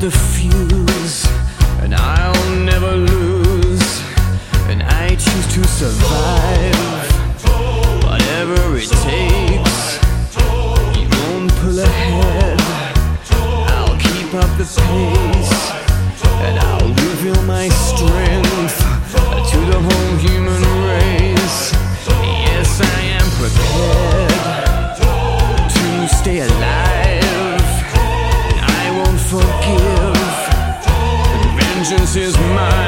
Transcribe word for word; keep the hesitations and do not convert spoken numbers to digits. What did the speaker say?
the fuse, and I'll never lose, and I choose to survive, whatever it takes. You won't pull ahead, I'll keep up the pace, and I'll reveal my strength to the whole human race. Yes, I am prepared to stay alive, and I won't forgive. Vengeance is mine.